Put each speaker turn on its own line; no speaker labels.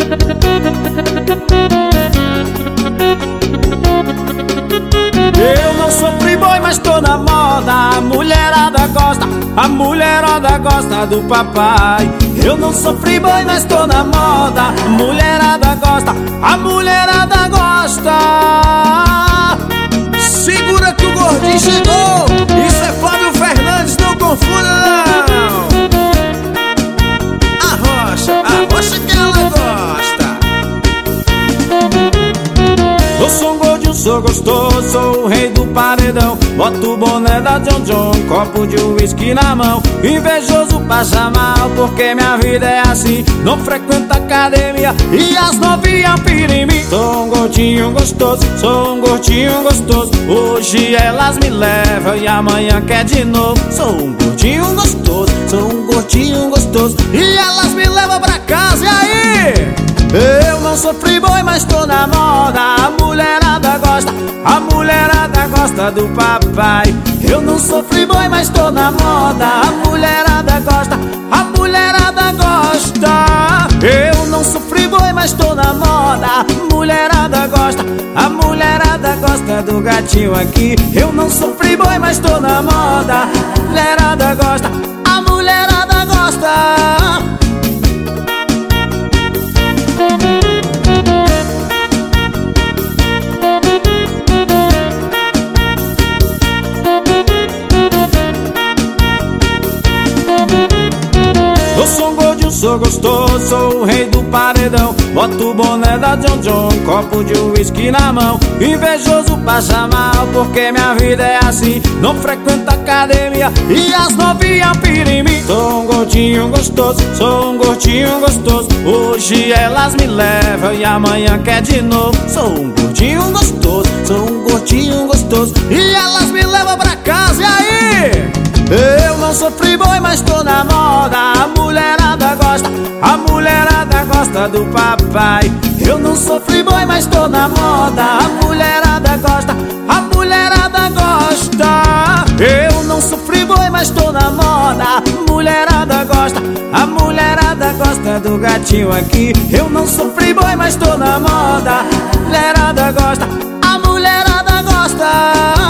Eu não sou playboy, mas tô na moda. A mulherada gosta do papai. Eu não sou playboy, mas tô na moda. A mulherada gosta. Segura que o gordinho chegou. Isso é Flávio Fernandes, não confunda não. A rocha que ela gosta. Eu sou um gordinho, sou gostoso, sou o rei do paredão. Boto o boné da John John, copo de uísque na mão. Invejoso passa mal, porque minha vida é assim. Não frequento academia e as novinhas piram em mim. Sou um gordinho gostoso, sou um gordinho gostoso. Hoje elas me levam e amanhã quer de novo. Sou um gordinho gostoso, sou um gordinho gostoso. E elas me levam pra casa, e aí? Eu não sou playboy, mas tô na moda. A mulherada gosta do papai. Eu não sou playboy, mas tô na moda. A mulherada gosta. Eu não sou playboy, mas tô na moda. A mulherada gosta do gatinho aqui. Eu não sou playboy, mas tô na moda. A mulherada gosta. Eu sou um gordinho, sou gostoso, sou o rei do paredão. Boto o boné da John John, copo de uísque na mão. Invejoso passa mal, porque minha vida é assim. Não frequento academia e as novinhas piram em mim. Sou um gordinho gostoso, sou um gordinho gostoso. Hoje elas me levam e amanhã quer de novo. Sou um gordinho gostoso, sou um gordinho gostoso. E elas me levam pra casa, e aí? Eu não sou playboy, mas tô na moda. A mulherada gosta do papai. Eu não sou playboy, mas tô na moda. A mulherada gosta. Eu não sou playboy, mas tô na moda. A mulherada gosta do gatinho aqui. Eu não sou playboy, mas tô na moda. A mulherada gosta.